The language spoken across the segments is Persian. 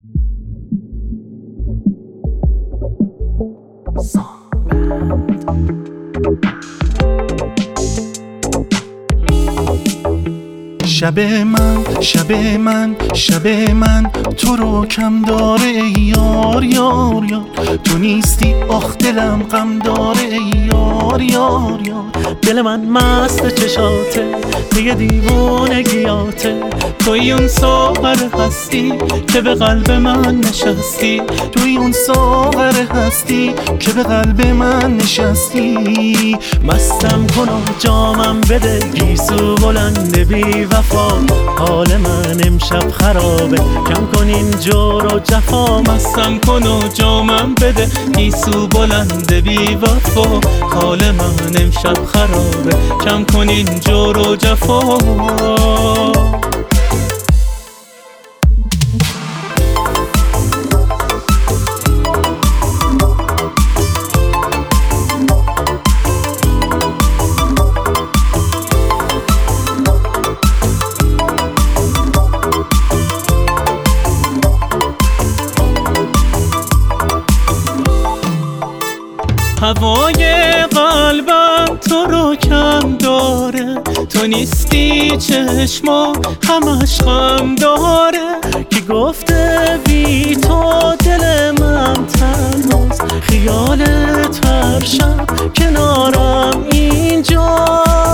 شب من تو رو کم داره ای یار یار یار، تو نیستی آخ دلم غم داره ای یار یار یار. دل من مست چشاته، دیگه دیوونگیاته، توی اون ساغر هستی که به قلب من نشستی، توی اون ساغر هستی که به قلب من نشستی. مستم کن و جامم بده، گیسو بلند بی وفا، حال من امشب خرابه، کم کن این جور و جفا. مستم کن و جامم بده، گیسو بلند بی وفا، حال من امشب خرابه، کم کن این جور و جفا. هوای قلبم تو رو کم داره، تو نیستی چشما همش غم داره، کی گفته بی تو دل من تنهاست، خیالت هر شب کنارم اینجا.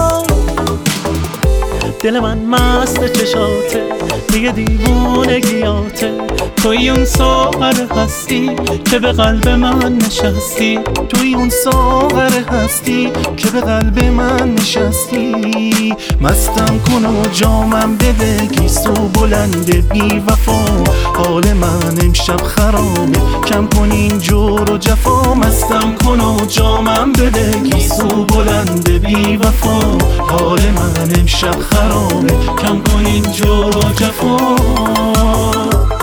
دل من مست چشاته، دیگه دیوونگیاته، توی اون ساغر هستی که به قلب من نشستی، توی اون ساغر هستی که به قلب من نشستی. مستم کن و جامم بده، گیسو بلند بی وفا، حال من امشب خرابه، کم کن این جور و جفا. مستم کن و جامم بده، گیسو بلند بی وفا، حال من امشب خرابه، کم کن این جور و جفا.